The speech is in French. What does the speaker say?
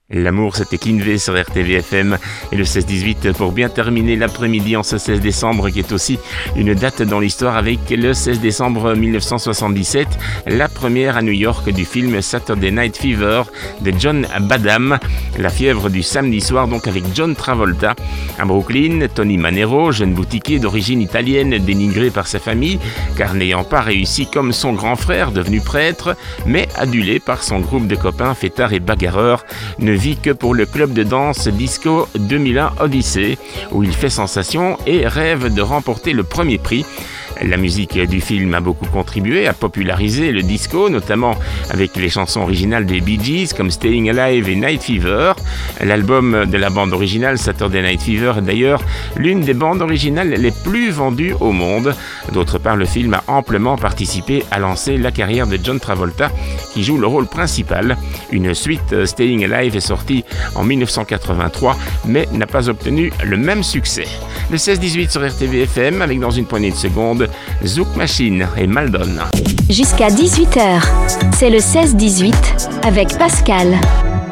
L'amour, c'était Kinvey sur RTVFM et le 16-18 pour bien terminer l'après-midi en ce 16 décembre qui est aussi une date dans l'histoire avec le 16 décembre 1977, la première à New York du film Saturday Night Fever de John Badham, la fièvre du samedi soir donc avec John Travolta. À Brooklyn, Tony Manero, jeune boutiquier d'origine italienne dénigré par sa famille car n'ayant pas réussi comme son grand frère devenu prêtre mais adulé par son groupe de copains fêtards et bagarreurs, ne vit que pour le club de danse Disco 2001 Odyssey, où il fait sensation et rêve de remporter le premier prix. La musique du film a beaucoup contribué à populariser le disco, notamment avec les chansons originales des Bee Gees comme Staying Alive et Night Fever. L'album de la bande originale Saturday Night Fever est d'ailleurs l'une des bandes originales les plus vendues au monde. D'autre part, le film a amplement participé à lancer la carrière de John Travolta, qui joue le rôle principal. Une suite, Staying Alive, est sortie en 1983, mais n'a pas obtenu le même succès. Le 16-18 sur RTVFM, avec dans une poignée de secondes, Zouk Machine et Maldon. Jusqu'à 18h, c'est le 16-18 avec Pascal.